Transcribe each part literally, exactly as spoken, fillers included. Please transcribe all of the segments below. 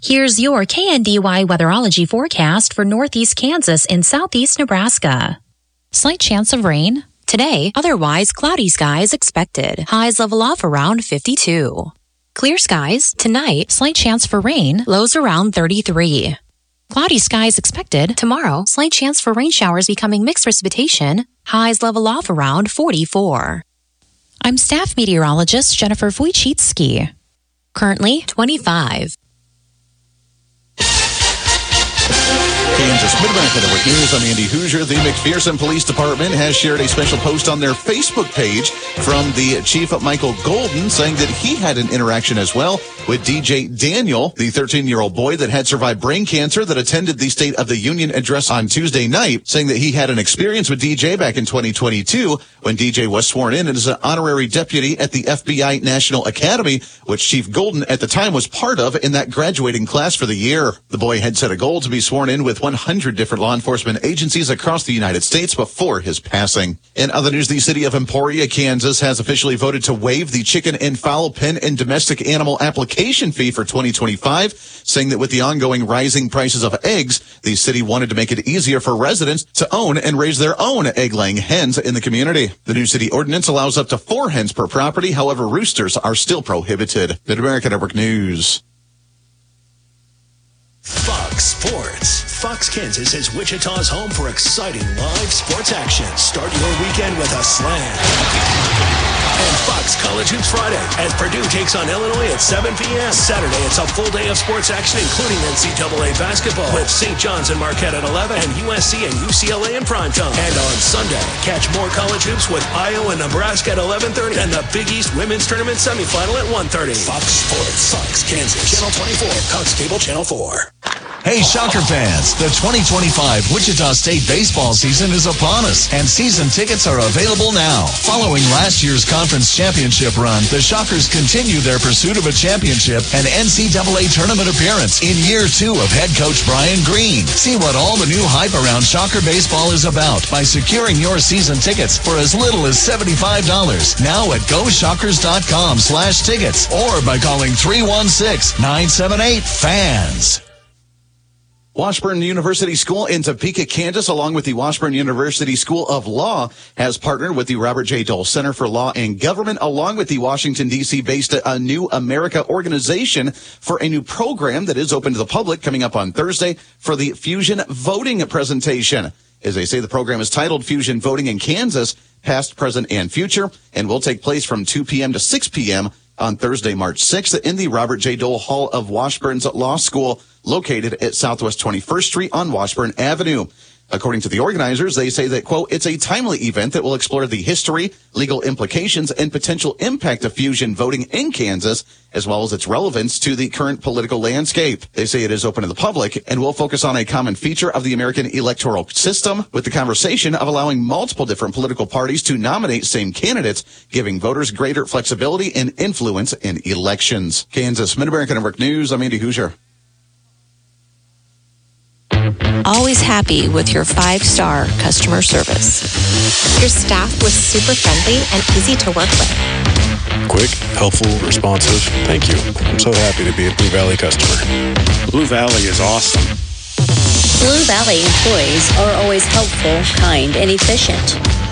Here's your K N D Y weatherology forecast for northeast Kansas and southeast Nebraska. Slight chance of rain today, otherwise cloudy skies expected. Highs level off around fifty-two. Clear skies tonight, slight chance for rain, lows around thirty-three. Cloudy skies expected tomorrow, slight chance for rain showers becoming mixed precipitation, highs level off around forty-four. I'm staff meteorologist Jennifer Wojcicki. Currently twenty-five. Kansas Mid-America Network News. I'm Andy Hoosier. The McPherson Police Department has shared a special post on their Facebook page from the Chief Michael Golden saying that he had an interaction as well with D J Daniel, the thirteen-year-old boy that had survived brain cancer that attended the State of the Union address on Tuesday night, saying that he had an experience with D J back in twenty twenty-two when D J was sworn in as an honorary deputy at the F B I National Academy, which Chief Golden at the time was part of in that graduating class for the year. The boy had set a goal to be sworn in with one hundred different law enforcement agencies across the United States before his passing. In other news, the city of Emporia, Kansas has officially voted to waive the chicken and fowl pen and domestic animal application fee for twenty twenty-five, saying that with the ongoing rising prices of eggs, the city wanted to make it easier for residents to own and raise their own egg-laying hens in the community. The new city ordinance allows up to four hens per property. However, roosters are still prohibited. Mid-America Network News. Fox Sports. Fox Kansas is Wichita's home for exciting live sports action. Start your weekend with a slam. And Fox College Hoops Friday as Purdue takes on Illinois at seven p.m. Saturday, it's a full day of sports action, including N C double A basketball with Saint John's and Marquette at eleven and U S C and U C L A in primetime. And on Sunday, catch more college hoops with Iowa and Nebraska at eleven thirty and the Big East Women's Tournament semifinal at one thirty. Fox Sports, Fox Kansas, Channel twenty-four, Cox Cable Channel four. Hey, Shocker fans, the twenty twenty-five Wichita State baseball season is upon us, and season tickets are available now. Following last year's conference championship run, the Shockers continue their pursuit of a championship and N C double A tournament appearance in year two of head coach Brian Green. See what all the new hype around Shocker baseball is about by securing your season tickets for as little as seventy-five dollars now at go shockers dot com slash tickets or by calling three one six, nine seven eight, FANS. Washburn University School in Topeka, Kansas, along with the Washburn University School of Law, has partnered with the Robert J. Dole Center for Law and Government, along with the Washington, D C-based A New America organization for a new program that is open to the public coming up on Thursday for the Fusion Voting presentation. As they say, the program is titled Fusion Voting in Kansas, Past, Present, and Future, and will take place from two p.m. to six p.m. on Thursday, March sixth, in the Robert J. Dole Hall of Washburn's Law School, located at Southwest twenty-first Street on Washburn Avenue. According to the organizers, they say that, quote, it's a timely event that will explore the history, legal implications, and potential impact of fusion voting in Kansas, as well as its relevance to the current political landscape. They say it is open to the public and will focus on a common feature of the American electoral system, with the conversation of allowing multiple different political parties to nominate same candidates, giving voters greater flexibility and influence in elections. Kansas Mid-America Network News, I'm Andy Hoosier. Always happy with your five-star customer service. Your staff was super friendly and easy to work with. Quick, helpful, responsive. Thank you. I'm so happy to be a Blue Valley customer. Blue Valley is awesome. Blue Valley employees are always helpful, kind, and efficient.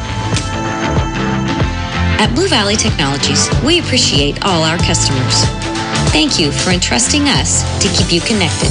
At Blue Valley Technologies, we appreciate all our customers. Thank you for entrusting us to keep you connected.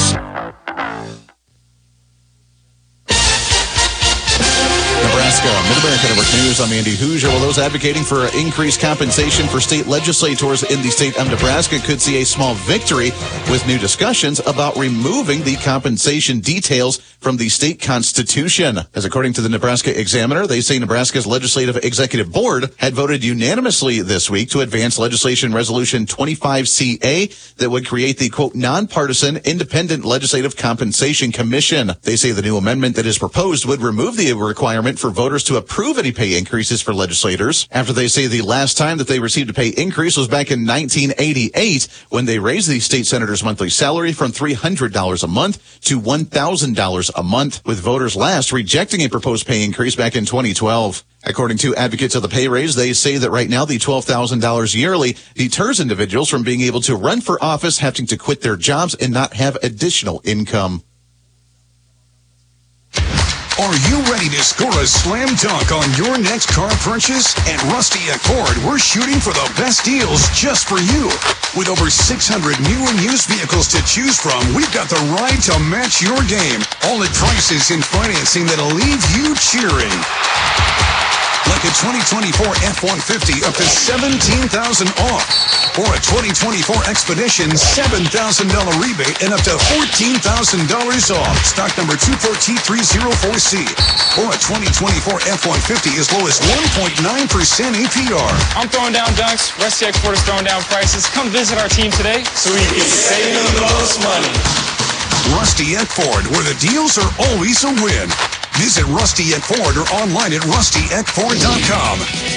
Mid-America Network News, I'm Andy Hoosier. Well, those advocating for increased compensation for state legislators in the state of Nebraska could see a small victory with new discussions about removing the compensation details from the state constitution. As according to the Nebraska Examiner, they say Nebraska's Legislative Executive Board had voted unanimously this week to advance legislation resolution twenty-five C A that would create the, quote, nonpartisan independent legislative compensation commission. They say the new amendment that is proposed would remove the requirement for voters to approve approve any pay increases for legislators after they say the last time that they received a pay increase was back in nineteen eighty-eight when they raised the state senator's monthly salary from three hundred dollars a month to one thousand dollars a month, with voters last rejecting a proposed pay increase back in twenty twelve. According to advocates of the pay raise, they say that right now the twelve thousand dollars yearly deters individuals from being able to run for office, having to quit their jobs and not have additional income. Are you ready to score a slam dunk on your next car purchase? At Rusty at Ford, we're shooting for the best deals just for you. With over six hundred new and used vehicles to choose from, we've got the ride to match your game. All at prices and financing that'll leave you cheering. Like a twenty twenty-four F one fifty up to seventeen thousand dollars off. Or a twenty twenty-four Expedition seven thousand dollars rebate and up to fourteen thousand dollars off. Stock number two four T three zero four C. Or a twenty twenty-four F one fifty as low as one point nine percent A P R. I'm throwing down dunks. Rusty Export is throwing down prices. Come visit our team today so we can save the most money. Rusty at Ford, where the deals are always a win. Visit Rusty at Ford or online at rusty at ford dot com.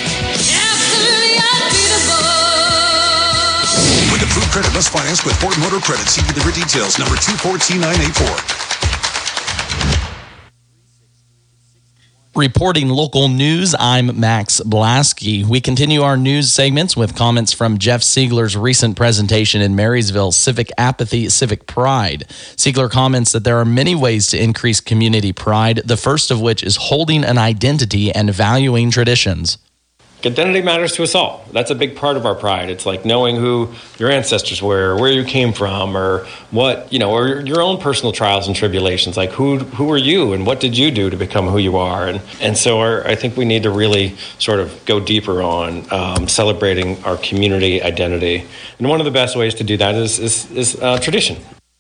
With approved credit, must finance with Ford Motor Credit. See delivery details. Number two four T nine eight four. Reporting local news, I'm Max Blasky. We continue our news segments with comments from Jeff Siegler's recent presentation in Marysville, Civic Apathy, Civic Pride. Siegler comments that there are many ways to increase community pride, the first of which is holding an identity and valuing traditions. Identity matters to us all. That's a big part of our pride. It's like knowing who your ancestors were, or where you came from, or what, you know, or your own personal trials and tribulations. Like who who are you and what did you do to become who you are? And and so our, I think we need to really sort of go deeper on um, celebrating our community identity. And one of the best ways to do that is is, is uh, tradition.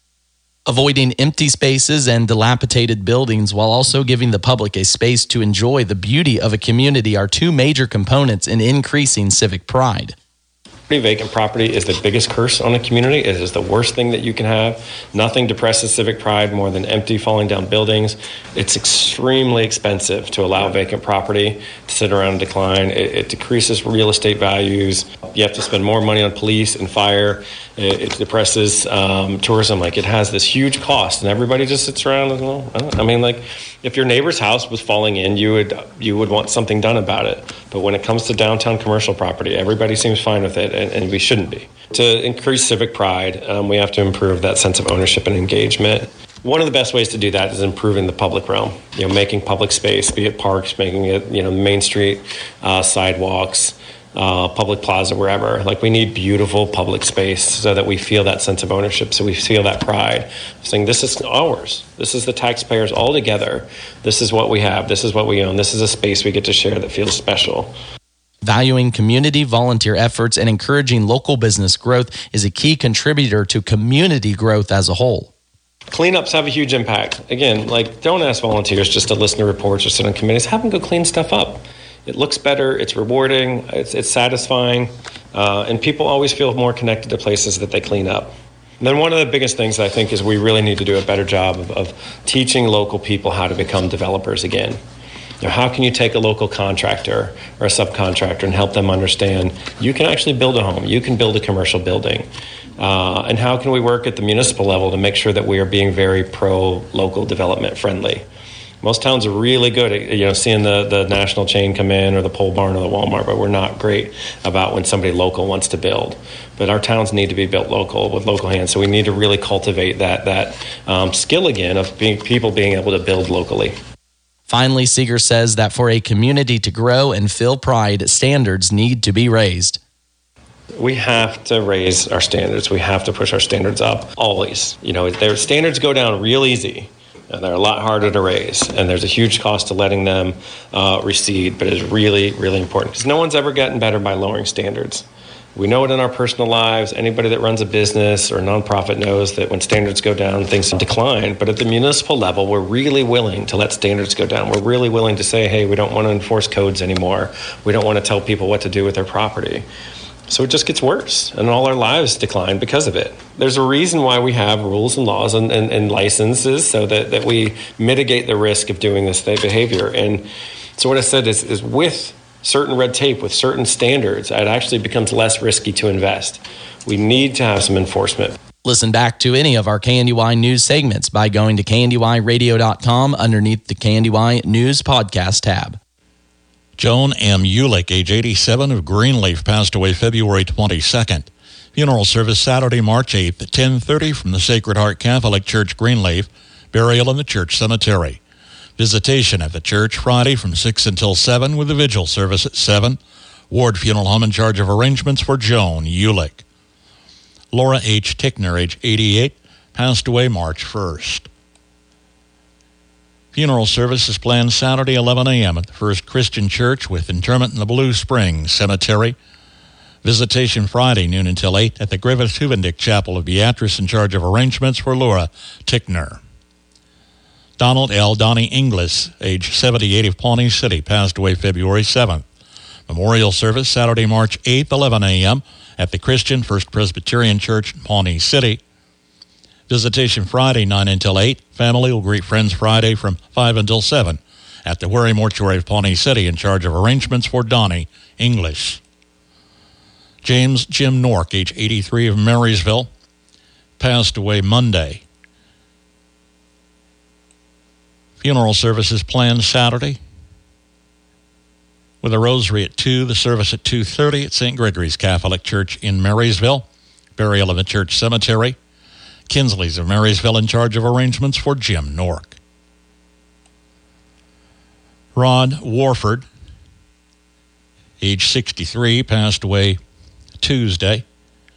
Avoiding empty spaces and dilapidated buildings while also giving the public a space to enjoy the beauty of a community are two major components in increasing civic pride. Vacant property is the biggest curse on a community. It is the worst thing that you can have. Nothing depresses civic pride more than empty, falling down buildings. It's extremely expensive to allow vacant property to sit around and decline. It, it decreases real estate values. You have to spend more money on police and fire. It, it depresses um, tourism. Like it has this huge cost, and everybody just sits around and, well, I, don't, I mean, like if your neighbor's house was falling in, you would you would want something done about it. But when it comes to downtown commercial property, everybody seems fine with it. And, and we shouldn't be. To increase civic pride, um, we have to improve that sense of ownership and engagement. One of the best ways to do that is improving the public realm. You know, making public space, be it parks, making it, you know, Main Street, uh, sidewalks, uh, public plaza, wherever. Like we need beautiful public space so that we feel that sense of ownership, so we feel that pride. Saying this is ours. This is the taxpayers all together. This is what we have. This is what we own. This is a space we get to share that feels special. Valuing community volunteer efforts and encouraging local business growth is a key contributor to community growth as a whole. Cleanups have a huge impact. Again, like don't ask volunteers just to listen to reports or sit on committees. Have them go clean stuff up. It looks better. It's rewarding. It's, it's satisfying. Uh, and people always feel more connected to places that they clean up. And then one of the biggest things I think is we really need to do a better job of, of teaching local people how to become developers again. You know, how can you take a local contractor or a subcontractor and help them understand you can actually build a home, you can build a commercial building, uh, and how can we work at the municipal level to make sure that we are being very pro-local development friendly? Most towns are really good at, you know, seeing the, the national chain come in or the pole barn or the Walmart, but we're not great about when somebody local wants to build. But our towns need to be built local with local hands, so we need to really cultivate that that um, skill again of being people being able to build locally. Finally, Seeger says that for a community to grow and feel pride, standards need to be raised. We have to raise our standards. We have to push our standards up always. You know, their standards go down real easy, and they're a lot harder to raise. And there's a huge cost to letting them uh, recede, but it's really, really important because no one's ever gotten better by lowering standards. We know it in our personal lives. Anybody that runs a business or a nonprofit knows that when standards go down, things decline. But at the municipal level, we're really willing to let standards go down. We're really willing to say, hey, we don't want to enforce codes anymore. We don't want to tell people what to do with their property. So it just gets worse, and all our lives decline because of it. There's a reason why we have rules and laws and, and, and licenses so that, that we mitigate the risk of doing this behavior. And So what I said is, is with certain red tape, with certain standards, it actually becomes less risky to invest. We need to have some enforcement. Listen back to any of our K N D Y news segments by going to K N D Y radio dot com underneath the K N D Y News Podcast tab. Joan M. Ulick, age eighty-seven, of Greenleaf, passed away February twenty-second. Funeral service Saturday, March eighth at ten thirty from the Sacred Heart Catholic Church, Greenleaf. Burial in the church cemetery. Visitation at the church Friday from six until seven with the vigil service at seven. Ward Funeral Home in charge of arrangements for Joan Ulick. Laura H. Tickner, age eighty-eight, passed away March first. Funeral service is planned Saturday, eleven a.m. at the First Christian Church with interment in the Blue Springs Cemetery. Visitation Friday, noon until eight, at the Griffith Huvendick Chapel of Beatrice in charge of arrangements for Laura Tickner. Donald L. Donnie Inglis, age seventy-eight, of Pawnee City, passed away February seventh. Memorial service Saturday, March eighth, eleven a.m. at the Christian First Presbyterian Church in Pawnee City. Visitation Friday, nine until eight. Family will greet friends Friday from five until seven at the Wherry Mortuary of Pawnee City in charge of arrangements for Donnie English. James Jim Nork, age eighty-three, of Marysville, passed away Monday. Funeral service is planned Saturday with a rosary at two, the service at two thirty at Saint Gregory's Catholic Church in Marysville. Burial in the church cemetery. Kinsley's of Marysville in charge of arrangements for Jim Nork. Rod Warford, age sixty-three, passed away Tuesday.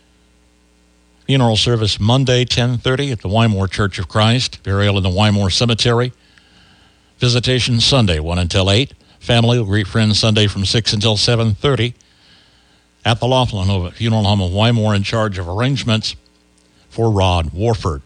Funeral service Monday, ten thirty at the Wymore Church of Christ. Burial in the Wymore Cemetery. Visitation Sunday, one until eight. Family will greet friends Sunday from six until seven thirty at the Laughlin Funeral Home of Wymore in charge of arrangements for Rod Warford.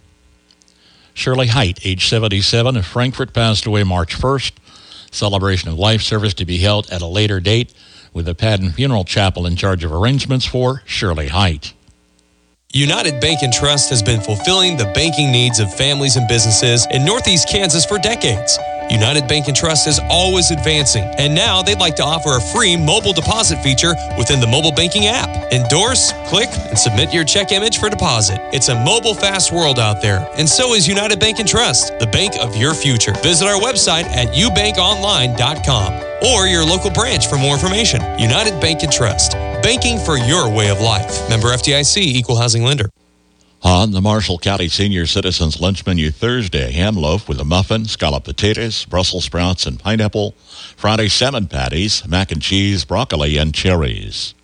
Shirley Height, age seventy-seven, of Frankfort, passed away March first. Celebration of life service to be held at a later date with the Padden Funeral Chapel in charge of arrangements for Shirley Height. United Bank and Trust has been fulfilling the banking needs of families and businesses in Northeast Kansas for decades. United Bank and Trust is always advancing, and now they'd like to offer a free mobile deposit feature within the mobile banking app. Endorse, click, and submit your check image for deposit. It's a mobile fast world out there, and so is United Bank and Trust, the bank of your future. Visit our website at u bank online dot com or your local branch for more information. United Bank and Trust, banking for your way of life. Member F D I C, Equal Housing Lender. On the Marshall County Senior Citizens Lunch Menu Thursday, ham loaf with a muffin, scalloped potatoes, Brussels sprouts, and pineapple. Friday, salmon patties, mac and cheese, broccoli, and cherries.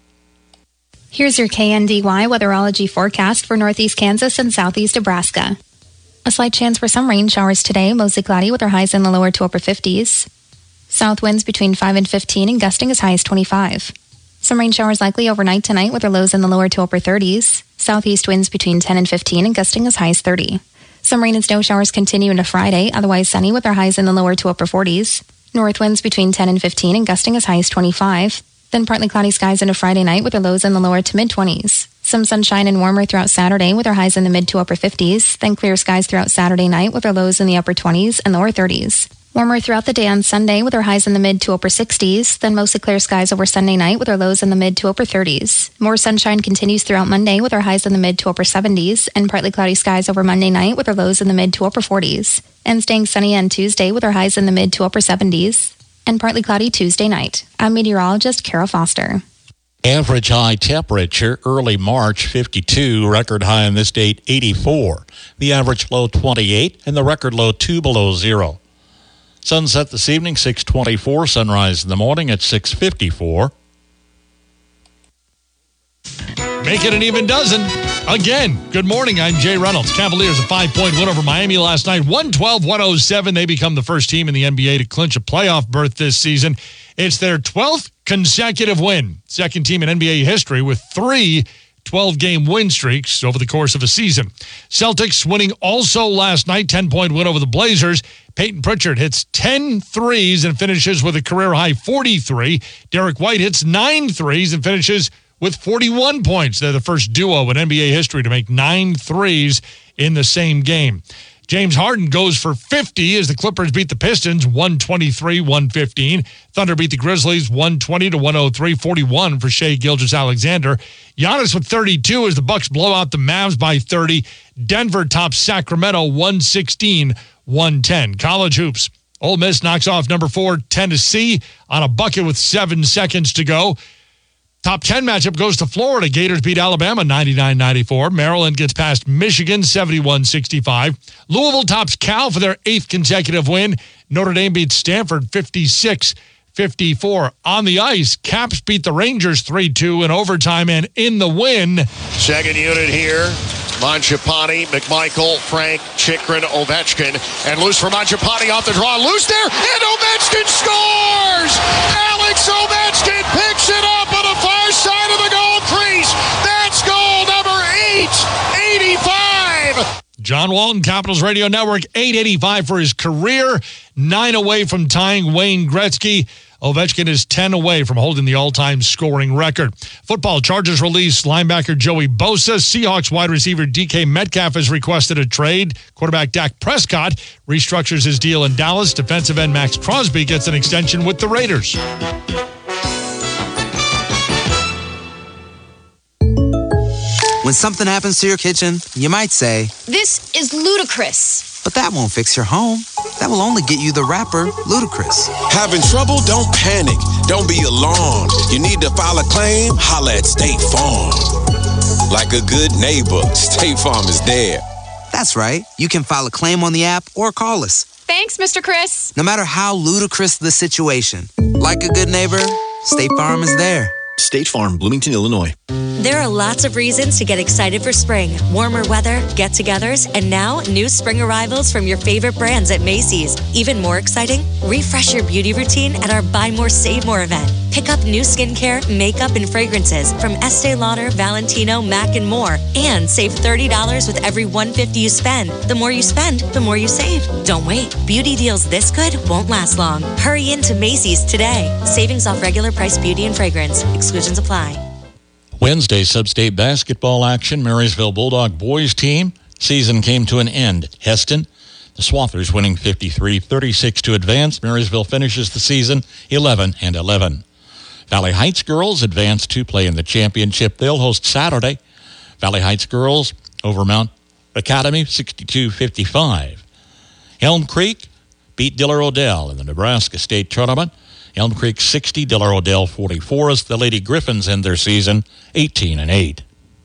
Here's your K N D Y weatherology forecast for Northeast Kansas and Southeast Nebraska. A slight chance for some rain showers today, mostly cloudy with our highs in the lower to upper fifties. South winds between five and fifteen and gusting as high as twenty-five. Some rain showers likely overnight tonight with our lows in the lower to upper thirties. Southeast winds between ten and fifteen and gusting as high as thirty. Some rain and snow showers continue into Friday, otherwise sunny with our highs in the lower to upper forties. North winds between ten and fifteen and gusting as high as twenty-five. Then partly cloudy skies into Friday night with our lows in the lower to mid-twenties. Some sunshine and warmer throughout Saturday with our highs in the mid to upper fifties. Then clear skies throughout Saturday night with our lows in the upper twenties and lower thirties. Warmer throughout the day on Sunday with our highs in the mid to upper sixties, then mostly clear skies over Sunday night with our lows in the mid to upper thirties. More sunshine continues throughout Monday with our highs in the mid to upper seventies, and partly cloudy skies over Monday night with our lows in the mid to upper forties. And staying sunny on Tuesday with our highs in the mid to upper seventies, and partly cloudy Tuesday night. I'm meteorologist Kara Foster. Average high temperature early March fifty-two, record high on this date eighty-four. The average low twenty-eight, and the record low two below zero. Sunset this evening, six twenty-four. Sunrise in the morning at six fifty-four. Make it an even dozen. Again, good morning. I'm Jay Reynolds. Cavaliers a five-point win over Miami last night. one twelve to one oh seven. They become the first team in the N B A to clinch a playoff berth this season. It's their twelfth consecutive win. Second team in N B A history with three twelve-game win streaks over the course of a season. Celtics winning also last night, ten-point win over the Blazers. Peyton Pritchard hits ten threes and finishes with a career-high forty-three. Derek White hits nine threes and finishes with forty-one points. They're the first duo in N B A history to make nine threes in the same game. James Harden goes for fifty as the Clippers beat the Pistons one twenty-three one fifteen. Thunder beat the Grizzlies one twenty to one oh three, forty-one for Shai Gilgeous-Alexander. Giannis with thirty-two as the Bucks blow out the Mavs by thirty. Denver tops Sacramento one sixteen one ten. College hoops. Ole Miss knocks off number four Tennessee on a bucket with seven seconds to go. Top ten matchup goes to Florida. Gators beat Alabama ninety-nine ninety-four. Maryland gets past Michigan seventy-one sixty-five. Louisville tops Cal for their eighth consecutive win. Notre Dame beats Stanford fifty-six fifty-four. On the ice, Caps beat the Rangers three two in overtime, and in the win. Second unit here. Mangiapane, McMichael, Frank, Chikrin, Ovechkin, and loose for Mangiapane off the draw. Loose there, and Ovechkin scores! Alex Ovechkin picks it up on the far side of the goal crease. That's goal number eight eighty-five. John Walton, Capitals Radio Network, eight eighty-five for his career, nine away from tying Wayne Gretzky. Ovechkin is ten away from holding the all-time scoring record. Football, Chargers release linebacker Joey Bosa. Seahawks wide receiver D K Metcalf has requested a trade. Quarterback Dak Prescott restructures his deal in Dallas. Defensive end Max Crosby gets an extension with the Raiders. When something happens to your kitchen, you might say, "This is ludicrous." But that won't fix your home. That will only get you the rapper, Ludacris. Having trouble? Don't panic. Don't be alarmed. You need to file a claim? Holla at State Farm. Like a good neighbor, State Farm is there. That's right. You can file a claim on the app or call us. Thanks, Mister Chris. No matter how ludicrous the situation, like a good neighbor, State Farm is there. State Farm, Bloomington, Illinois. There are lots of reasons to get excited for spring. Warmer weather, get-togethers, and now new spring arrivals from your favorite brands at Macy's. Even more exciting, refresh your beauty routine at our Buy More, Save More event. Pick up new skincare, makeup, and fragrances from Estee Lauder, Valentino, MAC, and more. And save thirty dollars with every one hundred fifty dollars you spend. The more you spend, the more you save. Don't wait. Beauty deals this good won't last long. Hurry into Macy's today. Savings off regular price beauty and fragrance. Exclusions apply. Wednesday, sub-state basketball action. Marysville Bulldog boys team season came to an end. Heston, the Swathers winning fifty-three thirty-six to advance. Marysville finishes the season eleven and eleven. Valley Heights girls advance to play in the championship. They'll host Saturday. Valley Heights girls over Mount Academy sixty-two fifty-five. Elm Creek beat Diller Odell in the Nebraska State Tournament. Elm Creek sixty, Diller Odell forty-four as the Lady Griffins end their season eighteen and eight.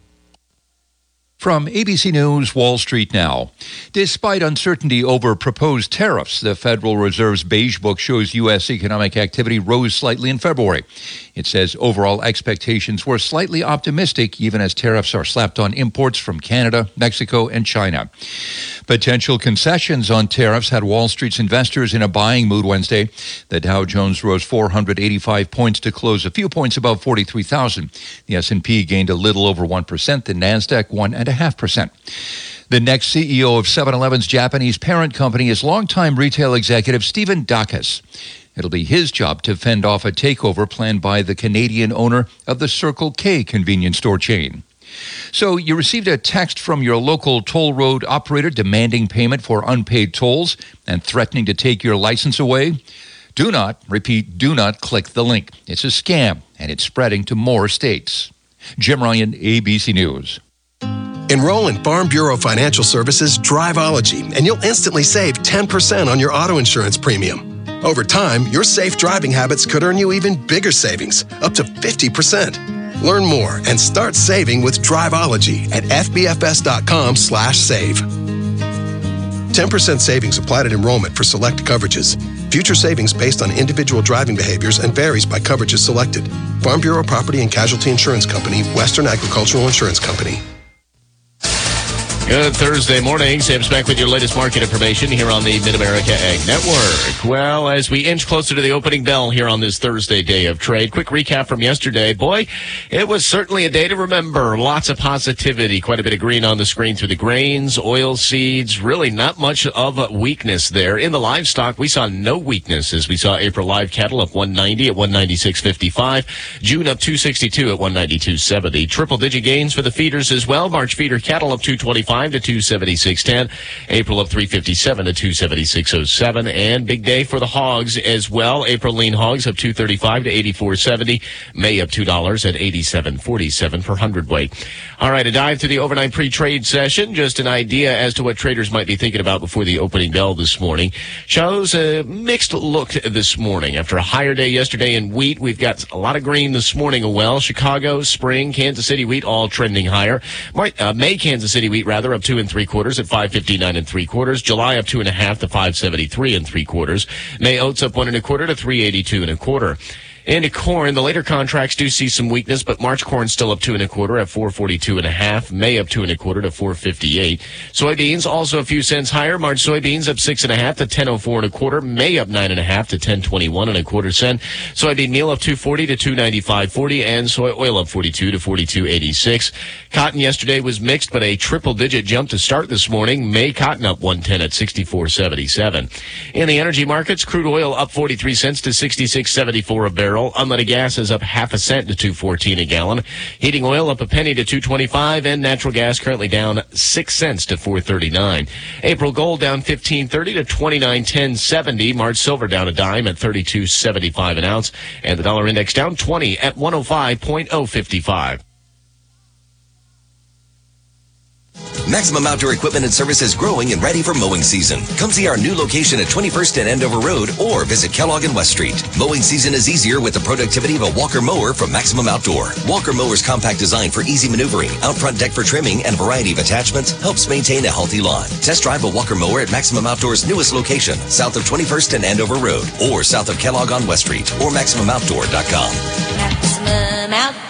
From A B C News, Wall Street Now. Despite uncertainty over proposed tariffs, the Federal Reserve's Beige Book shows U S economic activity rose slightly in February. It says overall expectations were slightly optimistic, even as tariffs are slapped on imports from Canada, Mexico, and China. Potential concessions on tariffs had Wall Street's investors in a buying mood Wednesday. The Dow Jones rose four hundred eighty-five points to close a few points above forty-three thousand. The S and P gained a little over one percent. The NASDAQ one point five percent. The next C E O of seven eleven's Japanese parent company is longtime retail executive Stephen Dacus. It'll be his job to fend off a takeover planned by the Canadian owner of the Circle K convenience store chain. So you received a text from your local toll road operator demanding payment for unpaid tolls and threatening to take your license away? Do not, repeat, do not click the link. It's a scam, and it's spreading to more states. Jim Ryan, A B C News. Enroll in Farm Bureau Financial Services Driveology, and you'll instantly save ten percent on your auto insurance premium. Over time, your safe driving habits could earn you even bigger savings, up to fifty percent. Learn more and start saving with Driveology at fbfs.com slash save. ten percent savings applied at enrollment for select coverages. Future savings based on individual driving behaviors and varies by coverages selected. Farm Bureau Property and Casualty Insurance Company, Western Agricultural Insurance Company. Good Thursday morning. Sam Speck with your latest market information here on the Mid-America Ag Network. Well, as we inch closer to the opening bell here on this Thursday day of trade, quick recap from yesterday. Boy, it was certainly a day to remember. Lots of positivity, quite a bit of green on the screen through the grains, oil seeds, really not much of a weakness there. In the livestock, we saw no weakness as we saw April live cattle up one ninety at one ninety-six fifty-five, June up two sixty-two at one ninety-two seventy. Triple digit gains for the feeders as well. March feeder cattle up two twenty-five five to two seventy-six ten. April up three fifty-seven to two seventy-six oh seven. And big day for the hogs as well. April lean hogs up two thirty-five to eighty-four seventy. May up two dollars at eighty-seven forty-seven per hundredweight. All right, a dive to the overnight pre-trade session. Just an idea as to what traders might be thinking about before the opening bell this morning. Shows a mixed look this morning. After a higher day yesterday in wheat, we've got a lot of green this morning as well. Chicago, spring, Kansas City wheat all trending higher. Uh, May Kansas City wheat rather up two and three quarters at five fifty-nine and three quarters. July up two and a half to five seventy-three and three quarters. May oats up one and a quarter to three eighty-two and a quarter. And corn, the later contracts do see some weakness, but March corn still up two and a quarter at four forty-two and a half. May up two and a quarter to four fifty-eight. Soybeans also a few cents higher. March soybeans up six and a half to ten oh four and a quarter. May up nine and a half to ten twenty-one and a quarter cent. Soybean meal up two forty to two ninety-five forty, and soy oil up forty-two to forty-two eighty-six. Cotton yesterday was mixed, but a triple-digit jump to start this morning. May cotton up one ten at sixty-four seventy-seven. In the energy markets, crude oil up forty-three cents to sixty-six seventy-four a barrel. Unleaded gas is up half a cent to two fourteen a gallon. Heating oil up a penny to two twenty-five, and natural gas currently down six cents to four thirty-nine. April gold down fifteen thirty to twenty-nine ten seventy. March silver down a dime at thirty-two seventy-five an ounce, and the dollar index down twenty at one oh five point oh five five. Maximum Outdoor Equipment and Service is growing and ready for mowing season. Come see our new location at twenty-first and Andover Road or visit Kellogg and West Street. Mowing season is easier with the productivity of a Walker mower from Maximum Outdoor. Walker mower's compact design for easy maneuvering, out front deck for trimming, and a variety of attachments helps maintain a healthy lawn. Test drive a Walker mower at Maximum Outdoor's newest location, south of twenty-first and Andover Road, or south of Kellogg on West Street, or maximum outdoor dot com. Maximum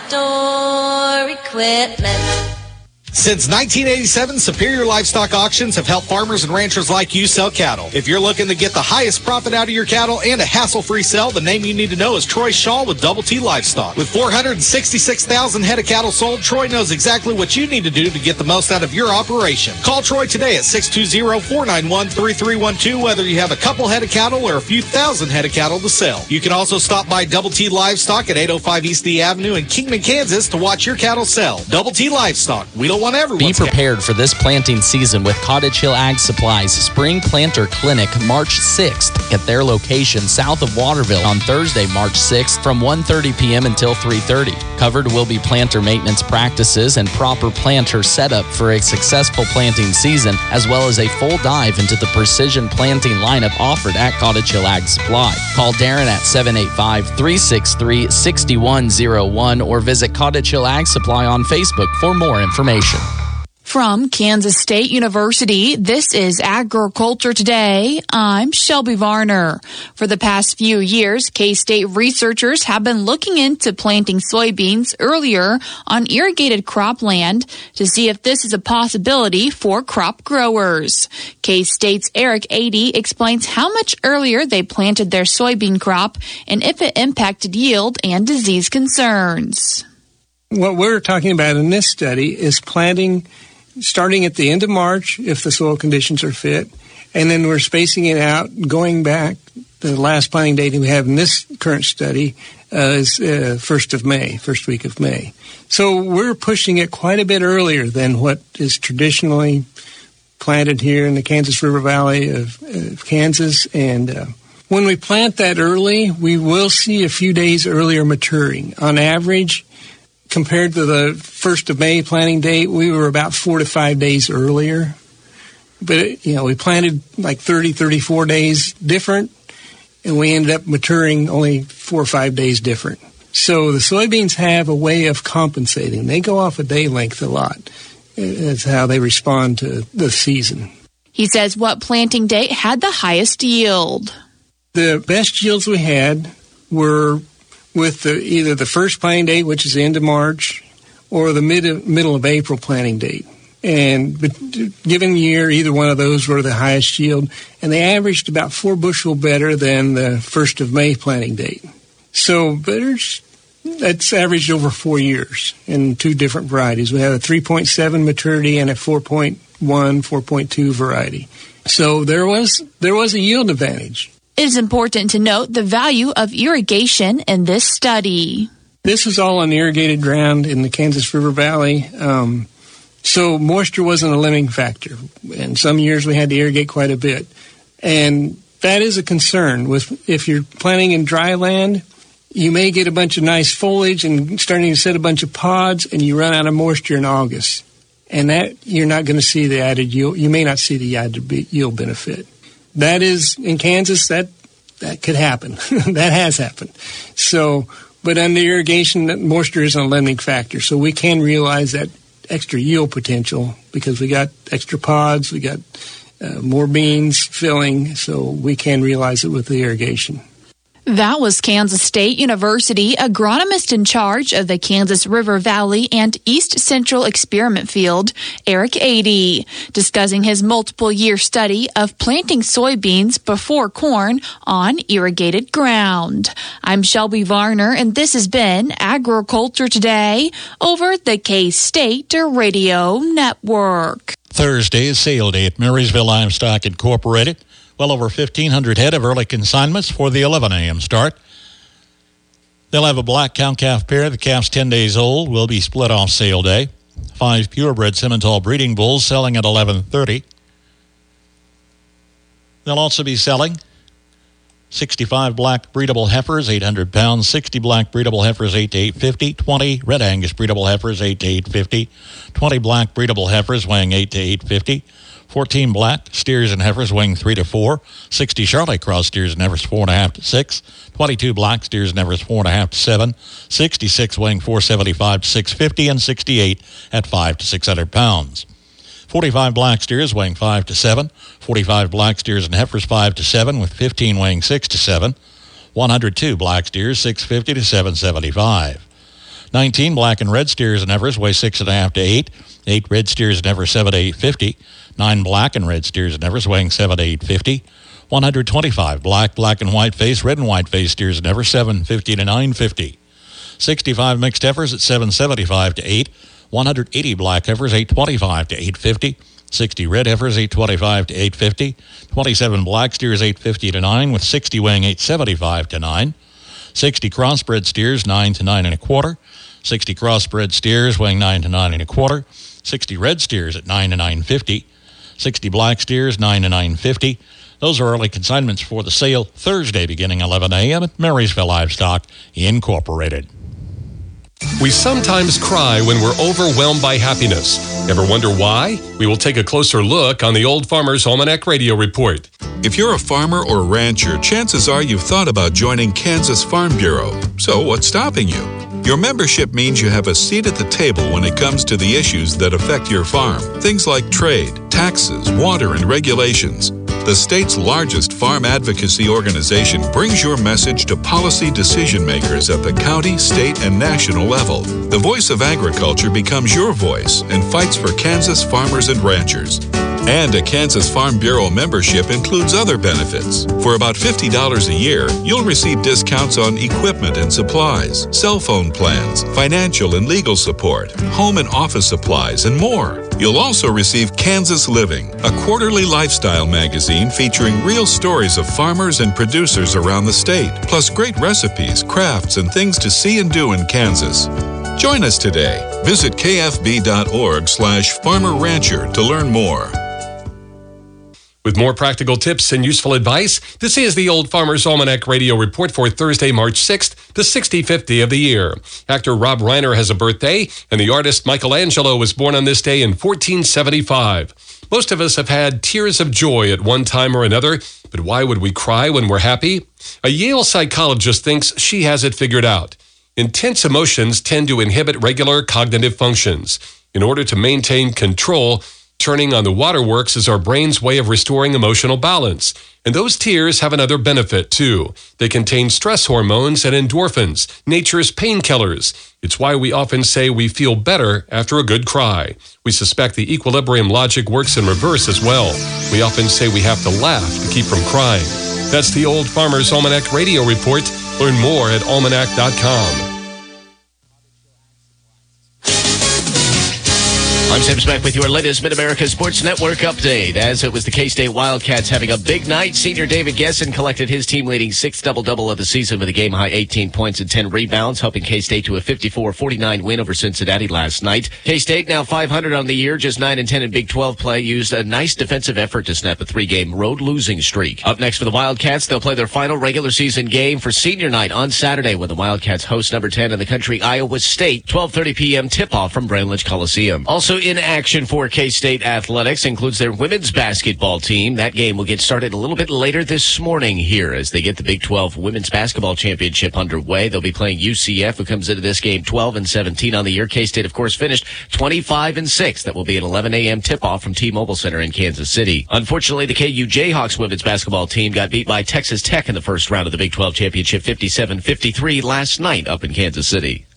Outdoor Equipment. Since nineteen eighty-seven, Superior Livestock Auctions have helped farmers and ranchers like you sell cattle. If you're looking to get the highest profit out of your cattle and a hassle-free sell, the name you need to know is Troy Shaw with Double T Livestock. With four hundred sixty-six thousand head of cattle sold, Troy knows exactly what you need to do to get the most out of your operation. Call Troy today at six two zero, four nine one, three three one two, whether you have a couple head of cattle or a few thousand head of cattle to sell. You can also stop by Double T Livestock at eight oh five East D Avenue in Kingman, Kansas to watch your cattle sell. Double T Livestock. We don't want everyone. Be prepared for this planting season with Cottage Hill Ag Supplies Spring Planter Clinic March sixth at their location south of Waterville on Thursday, March sixth from one thirty p.m. until three thirty. Covered will be planter maintenance practices and proper planter setup for a successful planting season, as well as a full dive into the precision planting lineup offered at Cottage Hill Ag Supply. Call Darren at seven eight five, three six three, six one zero one or visit Cottage Hill Ag Supply on Facebook for more information. From Kansas State University, this is Agriculture Today. I'm Shelby Varner. For the past few years, K-State researchers have been looking into planting soybeans earlier on irrigated cropland to see if this is a possibility for crop growers. K-State's Eric Adey explains how much earlier they planted their soybean crop and if it impacted yield and disease concerns. What we're talking about in this study is planting starting at the end of March, if the soil conditions are fit, and then we're spacing it out, going back. The last planting date we have in this current study uh, is uh, first of May, first week of May. So we're pushing it quite a bit earlier than what is traditionally planted here in the Kansas River Valley of, of Kansas. And uh, when we plant that early, we will see a few days earlier maturing. On average, compared to the first of May planting date, we were about four to five days earlier. But, you know, we planted like thirty, thirty-four days different, and we ended up maturing only four or five days different. So the soybeans have a way of compensating. They go off a day length a lot. That's how they respond to the season. He says what planting date had the highest yield? The best yields we had were with the, either the first planting date, which is the end of March, or the mid, middle of April planting date. And given year, either one of those were the highest yield, and they averaged about four bushel better than the first of May planting date. So there's, that's averaged over four years in two different varieties. We have a three point seven maturity and a four point one, four point two variety. So there was there was a yield advantage. It is important to note the value of irrigation in this study. This is all on irrigated ground in the Kansas River Valley. Um, So moisture wasn't a limiting factor. And some years we had to irrigate quite a bit. And that is a concern. With if you're planting in dry land, you may get a bunch of nice foliage and starting to set a bunch of pods, and you run out of moisture in August. And that you're not going to see the added yield. You may not see the added yield benefit. That is, in Kansas, that that could happen. That has happened. So, but under irrigation, moisture isn't a limiting factor. So we can realize that extra yield potential because we got extra pods, we got uh, more beans filling, so we can realize it with the irrigation. That was Kansas State University agronomist in charge of the Kansas River Valley and East Central Experiment Field, Eric Adey, discussing his multiple-year study of planting soybeans before corn on irrigated ground. I'm Shelby Varner, and this has been Agriculture Today over the K-State Radio Network. Thursday is sale day at Marysville Livestock Incorporated. Well over fifteen hundred head of early consignments for the eleven a.m. start. They'll have a black cow-calf pair. The calf's ten days old. Will be split off sale day. Five purebred Simmental breeding bulls selling at eleven thirty. They'll also be selling sixty-five black breedable heifers, eight hundred pounds. sixty black breedable heifers, eight to eight fifty. twenty red Angus breedable heifers, eight to eight fifty. twenty black breedable heifers weighing eight to eight fifty. fourteen black steers and heifers weighing three to four. sixty Charolais cross steers and heifers four and a half to six. twenty-two black steers and heifers four and a half to seven. sixty-six weighing four seventy-five to six fifty, and sixty-eight at five to six hundred pounds. forty-five black steers weighing five to seven. forty-five black steers and heifers five to seven, with fifteen weighing six to seven. one hundred two black steers six fifty to seven seventy-five. nineteen black and red steers and heifers weigh six and a half to eight. eight red steers and heifers seven to eight fifty. nine black and red steers and heifers weighing seven to eight fifty. one hundred twenty-five black, black and white face, red and white face steers and heifers seven fifty to nine fifty. sixty-five mixed heifers at seven seventy-five to eight. one hundred eighty black heifers eight twenty-five to eight fifty. sixty red heifers eight twenty-five to eight fifty. twenty-seven black steers eight fifty to nine, with sixty weighing eight seventy-five to nine. sixty crossbred steers nine to nine and a quarter. sixty crossbred steers weighing nine to nine and a quarter. sixty red steers at nine to nine fifty. sixty black steers, nine to nine fifty. Those are early consignments for the sale Thursday beginning eleven a.m. at Marysville Livestock Incorporated. We sometimes cry when we're overwhelmed by happiness. Ever wonder why? We will take a closer look on the Old Farmer's Almanac Radio Report. If you're a farmer or rancher, chances are you've thought about joining Kansas Farm Bureau. So what's stopping you? Your membership means you have a seat at the table when it comes to the issues that affect your farm. Things like trade, taxes, water, and regulations. The state's largest farm advocacy organization brings your message to policy decision makers at the county, state, and national level. The voice of agriculture becomes your voice and fights for Kansas farmers and ranchers. And a Kansas Farm Bureau membership includes other benefits. For about fifty dollars a year, you'll receive discounts on equipment and supplies, cell phone plans, financial and legal support, home and office supplies, and more. You'll also receive Kansas Living, a quarterly lifestyle magazine featuring real stories of farmers and producers around the state, plus great recipes, crafts, and things to see and do in Kansas. Join us today. Visit kfb.org slash farmer rancher to learn more. With more practical tips and useful advice, this is the Old Farmer's Almanac Radio Report for Thursday, March sixth, the sixty-fifth day of the year. Actor Rob Reiner has a birthday, and the artist Michelangelo was born on this day in fourteen seventy-five. Most of us have had tears of joy at one time or another, but why would we cry when we're happy? A Yale psychologist thinks she has it figured out. Intense emotions tend to inhibit regular cognitive functions. In order to maintain control, turning on the waterworks is our brain's way of restoring emotional balance. And those tears have another benefit, too. They contain stress hormones and endorphins, nature's painkillers. It's why we often say we feel better after a good cry. We suspect the equilibrium logic works in reverse as well. We often say we have to laugh to keep from crying. That's the Old Farmer's Almanac Radio Report. Learn more at almanac dot com. I'm Sam Speck with your latest Mid-America Sports Network update. As it was the K-State Wildcats having a big night, senior David Gesson collected his team-leading sixth double-double of the season with a game-high eighteen points and ten rebounds, helping K-State to a fifty-four forty-nine win over Cincinnati last night. K-State, now five hundred on the year, just nine and ten in Big twelve play, used a nice defensive effort to snap a three-game road losing streak. Up next for the Wildcats, they'll play their final regular season game for senior night on Saturday when the Wildcats host number ten in the country, Iowa State, twelve thirty p.m. tip-off from Bramlage Coliseum. Also in action for K-State athletics includes their women's basketball team. That game will get started a little bit later this morning here as they get the Big twelve Women's Basketball Championship underway. They'll be playing U C F, who comes into this game twelve and seventeen on the year. K-State, of course, finished twenty-five and six. That will be an eleven a.m. tip-off from T-Mobile Center in Kansas City. Unfortunately, the K U Jayhawks women's basketball team got beat by Texas Tech in the first round of the Big twelve Championship fifty-seven fifty-three last night up in Kansas City.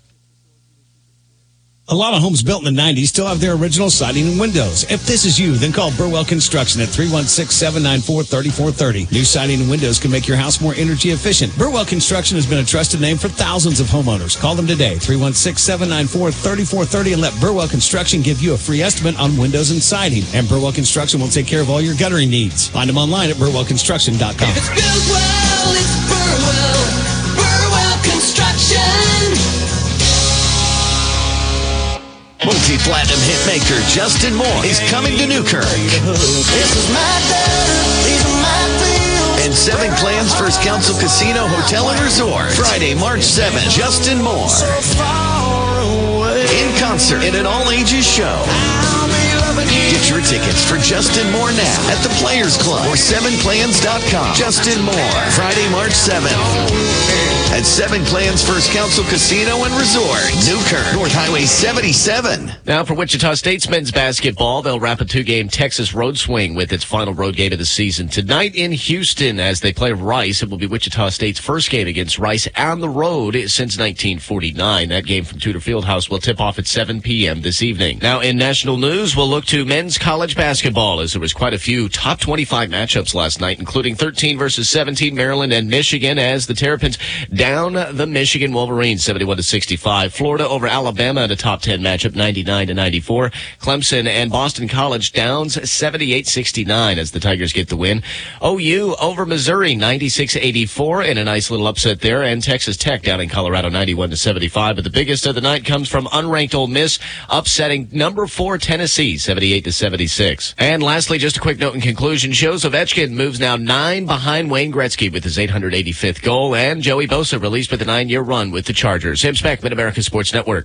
A lot of homes built in the nineties still have their original siding and windows. If this is you, then call Burwell Construction at three one six, seven nine four, three four three zero. New siding and windows can make your house more energy efficient. Burwell Construction has been a trusted name for thousands of homeowners. Call them today, three one six, seven nine four, three four three zero, and let Burwell Construction give you a free estimate on windows and siding. And Burwell Construction will take care of all your guttering needs. Find them online at burwell construction dot com. If it's Burwell, it's Burwell. Burwell Construction. Multi-platinum hitmaker Justin Moore is coming to Newkirk. This is my daughter, these are my fields. And Seven Clans First Council Casino Hotel and Resort. Friday, March seventh, Justin Moore. In concert in an all-ages show. Get your tickets for Justin Moore now at the Players Club or seven clans dot com. Justin Moore, Friday, March seventh. At Seven Clans First Council Casino and Resort, Newkirk, North Highway seventy-seven. Now for Wichita State's men's basketball, they'll wrap a two-game Texas road swing with its final road game of the season tonight in Houston as they play Rice. It will be Wichita State's first game against Rice on the road since nineteen forty-nine. That game from Tudor Fieldhouse will tip off at seven p.m. this evening. Now in national news, we'll look to men's college basketball as there was quite a few top twenty-five matchups last night, including thirteen versus seventeen, Maryland and Michigan, as the Terrapins down the Michigan Wolverines seventy-one to sixty-five. Florida over Alabama in a top ten matchup ninety-nine to ninety-four. Clemson and Boston College downs seventy-eight sixty-nine as the Tigers get the win. O U over Missouri ninety-six eighty-four in a nice little upset there. And Texas Tech down in Colorado ninety-one to seventy-five. But the biggest of the night comes from unranked Ole Miss upsetting number four Tennessee seventy-eight to seventy-six. And lastly, just a quick note in conclusion, shows Ovechkin moves now nine behind Wayne Gretzky with his eight hundred eighty-fifth goal, and Joey Bosa released with a nine-year run with the Chargers. Sam Speck, Mid-America Sports Network.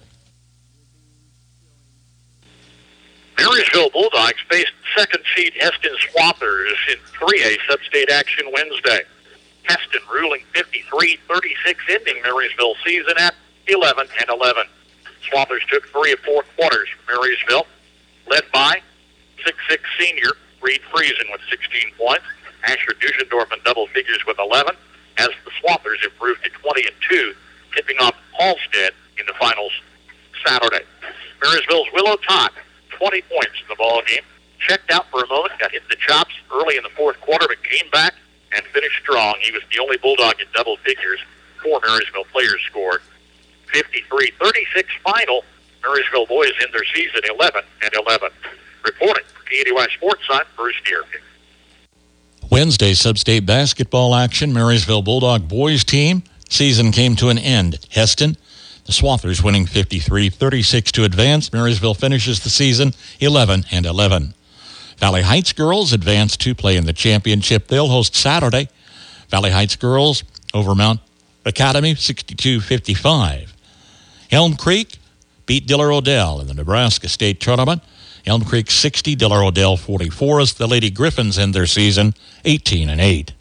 Marysville Bulldogs faced second seed Heston Swathers in three A sub-state action Wednesday. Heston ruling fifty-three thirty-six, ending Marysville's season at eleven and eleven. Swathers took three of four quarters from Marysville, led by six foot six senior Reed Friesen with sixteen points. Asher Dushendorf in double figures with eleven, as the Swathers improved to twenty and two, tipping off Halstead in the finals Saturday. Marysville's Willow Todd, twenty points in the ball game. Checked out for a moment, got hit in the chops early in the fourth quarter, but came back and finished strong. He was the only Bulldog in double figures. Four Marysville players scored. fifty-three thirty-six final. Marysville boys in their season eleven and eleven. Reporting for K A D Y Sports, I'm Bruce Deer. Wednesday sub-state basketball action. Marysville Bulldog boys team season came to an end. Heston, the Swathers winning fifty-three thirty-six to advance. Marysville finishes the season eleven and eleven. Valley Heights girls advance to play in the championship. They'll host Saturday. Valley Heights girls over Mount Academy sixty-two fifty-five. Elm Creek beat Diller Odell in the Nebraska State Tournament. Elm Creek sixty, Diller Odell forty-four, as the Lady Griffins end their season eighteen and eight.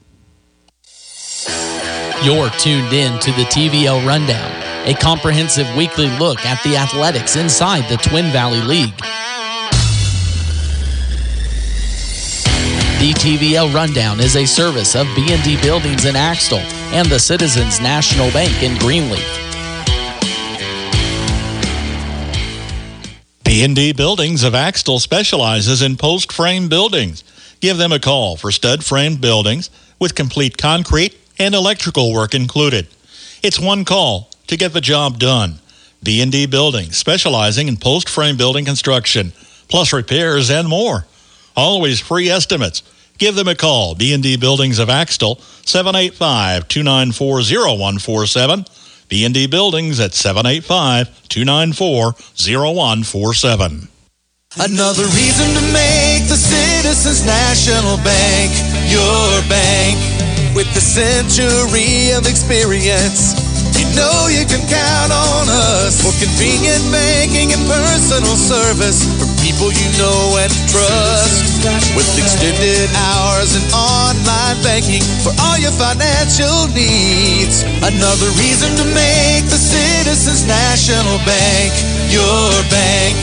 You're tuned in to the T V L Rundown, a comprehensive weekly look at the athletics inside the Twin Valley League. The T V L Rundown is a service of B and D Buildings in Axtell and the Citizens National Bank in Greenleaf. B and D Buildings of Axtell specializes in post-frame buildings. Give them a call for stud-framed buildings with complete concrete and electrical work included. It's one call to get the job done. B and D Buildings, specializing in post-frame building construction. plus repairs and more. Always free estimates. Give them a call. B and D Buildings of Axtell, seven eight five, two nine four, zero one four seven. B and D Buildings at seven eight five, two nine four, zero one four seven. Another reason to make the Citizens National Bank your bank. With the century of experience, you know you can count on us for convenient banking and personal service for people you know and trust. With extended hours and online banking for all your financial needs. Another reason to make the Citizens National Bank your bank.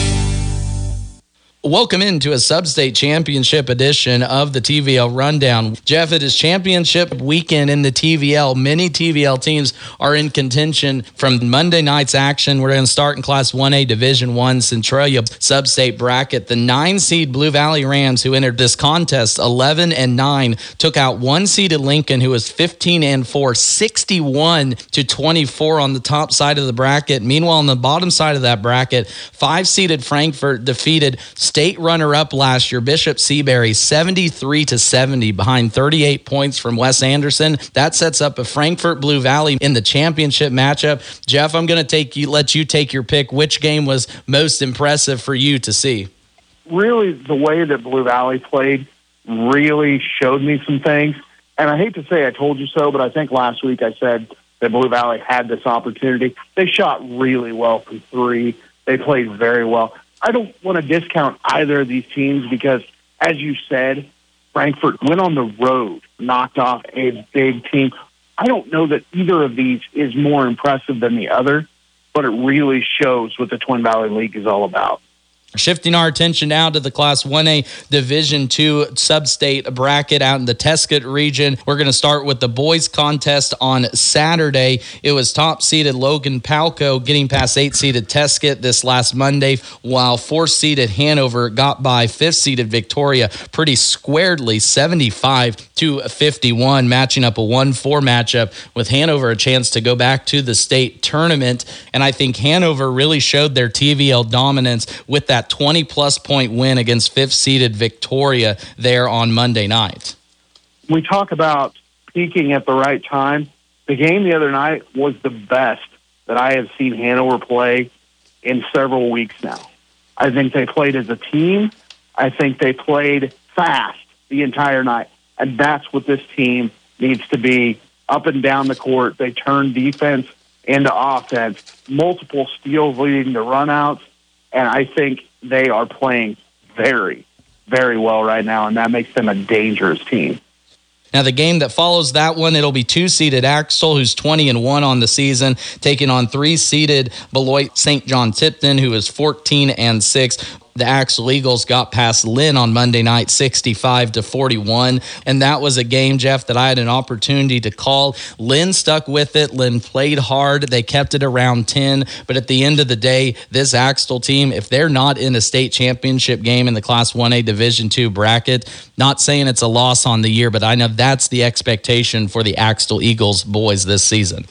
Welcome into a Sub-State Championship edition of the T V L Rundown. Jeff, it is championship weekend in the T V L. Many T V L teams are in contention from Monday night's action. We're going to start in Class one A Division one Centralia Sub-State bracket. The nine-seed Blue Valley Rams, who entered this contest eleven and nine, took out one-seeded Lincoln, who was fifteen and four, sixty-one to twenty-four on the top side of the bracket. Meanwhile, on the bottom side of that bracket, five-seeded Frankfort defeated state runner-up last year, Bishop Seabury, seventy-three to seventy, behind thirty-eight points from Wes Anderson. That sets up a Frankfort Blue Valley in the championship matchup. Jeff, I'm going to take you, let you take your pick. Which game was most impressive for you to see? Really, the way that Blue Valley played really showed me some things. And I hate to say I told you so, but I think last week I said that Blue Valley had this opportunity. They shot really well from three. They played very well. I don't want to discount either of these teams because, as you said, Frankfort went on the road, knocked off a big team. I don't know that either of these is more impressive than the other, but it really shows what the Twin Valley League is all about. Shifting our attention now to the Class one A Division two Sub-State bracket out in the Tescott region. We're going to start with the boys contest on Saturday. It was top-seeded Logan Palco getting past eight-seeded Tescott this last Monday, while four-seeded Hanover got by fifth-seeded Victoria pretty squarely, seventy-five to fifty-one, matching up a one four matchup with Hanover a chance to go back to the state tournament. And I think Hanover really showed their T V L dominance with that twenty-plus point win against fifth-seeded Victoria there on Monday night. We talk about peaking at the right time. The game the other night was the best that I have seen Hanover play in several weeks now. I think they played as a team. I think they played fast the entire night. And that's what this team needs to be, up and down the court. They turn defense into offense, multiple steals leading to runouts. And I think they are playing very, very well right now, and that makes them a dangerous team. Now, the game that follows that one, it'll be two-seeded Axtell, who's twenty and one on the season, taking on three-seeded Beloit Saint John Tipton, who is fourteen and six. The Axtell Eagles got past Lynn on Monday night, sixty-five to forty-one, and that was a game, Jeff, that I had an opportunity to call. Lynn stuck with it. Lynn played hard. They kept it around ten, but at the end of the day, this Axtell team, if they're not in a state championship game in the Class one A Division two bracket, not saying it's a loss on the year, but I know that's the expectation for the Axtell Eagles boys this season.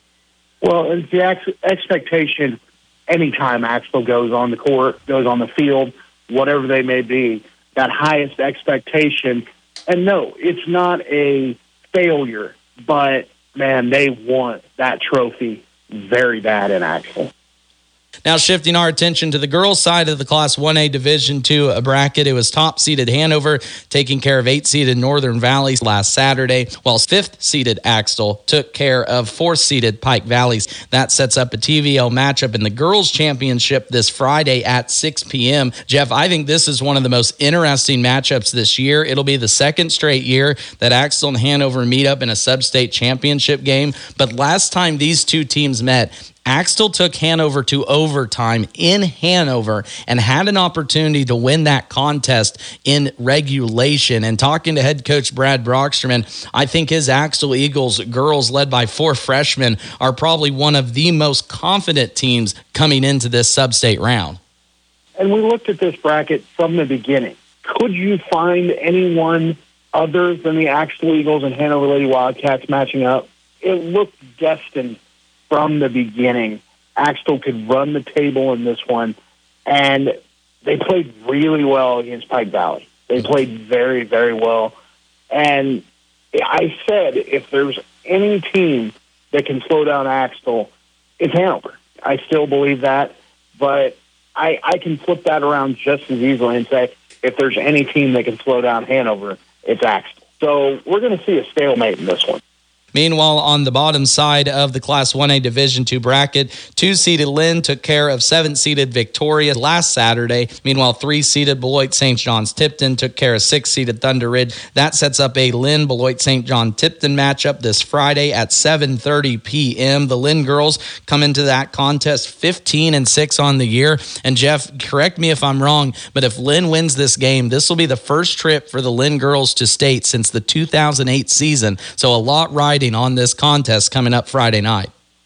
Well, it's the ex- expectation anytime Axtell goes on the court, goes on the field, whatever they may be, that highest expectation. And no, it's not a failure, but, man, they want that trophy very bad in Axtell. Now shifting our attention to the girls' side of the Class one A Division two bracket, it was top-seeded Hanover taking care of eight-seeded Northern Valley last Saturday, while fifth-seeded Axtell took care of fourth-seeded Pike Valley. That sets up a T V L matchup in the girls' championship this Friday at six p.m. Jeff, I think this is one of the most interesting matchups this year. It'll be the second straight year that Axtell and Hanover meet up in a sub-state championship game, but last time these two teams met, Axtell took Hanover to overtime in Hanover and had an opportunity to win that contest in regulation. And talking to head coach Brad Brocksterman, I think his Axtell Eagles girls, led by four freshmen, are probably one of the most confident teams coming into this sub-state round. And we looked at this bracket from the beginning. Could you find anyone other than the Axtell Eagles and Hanover Lady Wildcats matching up? It looked destined from the beginning. Axtell could run the table in this one, and they played really well against Pike Valley. They played very, very well. And I said, if there's any team that can slow down Axtell, it's Hanover. I still believe that, but I, I can flip that around just as easily and say, if there's any team that can slow down Hanover, it's Axtell. So we're going to see a stalemate in this one. Meanwhile, on the bottom side of the Class one A Division two bracket, two-seeded Lynn took care of seven-seeded Victoria last Saturday. Meanwhile, three-seeded Beloit Saint John's Tipton took care of six-seeded Thunder Ridge. That sets up a Lynn Beloit Saint John Tipton matchup this Friday at seven thirty p.m. The Lynn girls come into that contest fifteen and six on the year. And Jeff, correct me if I'm wrong, but if Lynn wins this game, this will be the first trip for the Lynn girls to state since the two thousand eight season. So a lot riding on this contest coming up Friday night.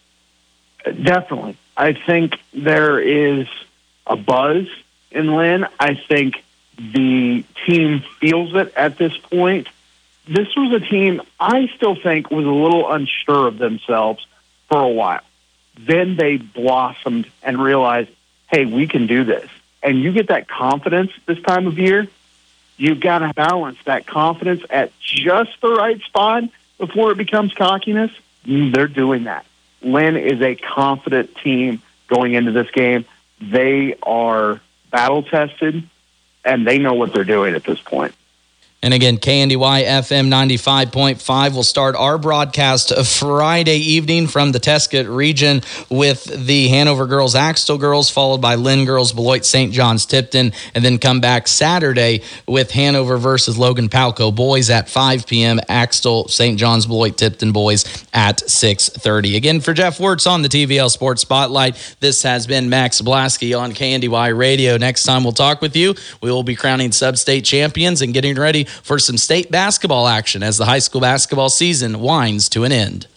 Definitely. I think there is a buzz in Lynn. I think the team feels it at this point. This was a team I still think was a little unsure of themselves for a while. Then they blossomed and realized, hey, we can do this. And you get that confidence this time of year. You've got to balance that confidence at just the right spot before it becomes cockiness. They're doing that. Lynn is a confident team going into this game. They are battle-tested, and they know what they're doing at this point. And again, K N D Y F M ninety-five point five will start our broadcast Friday evening from the Tescott region with the Hanover girls, Axtell girls, followed by Lynn girls, Beloit Saint John's Tipton, and then come back Saturday with Hanover versus Logan Palco boys at five p.m., Axtell, Saint John's, Beloit Tipton boys at six thirty. Again, for Jeff Wirtz on the T V L Sports Spotlight, this has been Max Blasky on K N D Y Radio. Next time we'll talk with you, we will be crowning sub-state champions and getting ready for some state basketball action as the high school basketball season winds to an end.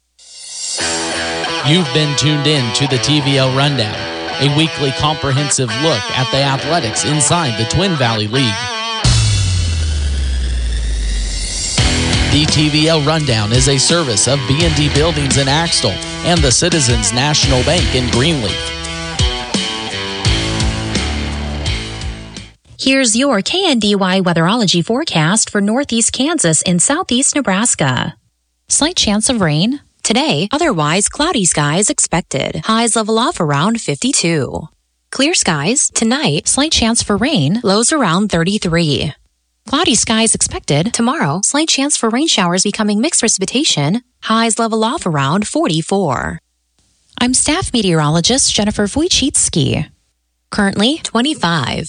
You've been tuned in to the T V L Rundown, a weekly comprehensive look at the athletics inside the Twin Valley League. The T V L Rundown is a service of B and D Buildings in Axtell and the Citizens National Bank in Greenleaf. Here's your K N D Y weatherology forecast for northeast Kansas and southeast Nebraska. Slight chance of rain. Today, otherwise cloudy skies expected. Highs level off around fifty-two. Clear skies. Tonight, slight chance for rain. Lows around thirty-three. Cloudy skies expected. Tomorrow, slight chance for rain showers becoming mixed precipitation. Highs level off around forty-four. I'm staff meteorologist Jennifer Wojcicki. Currently, twenty-five.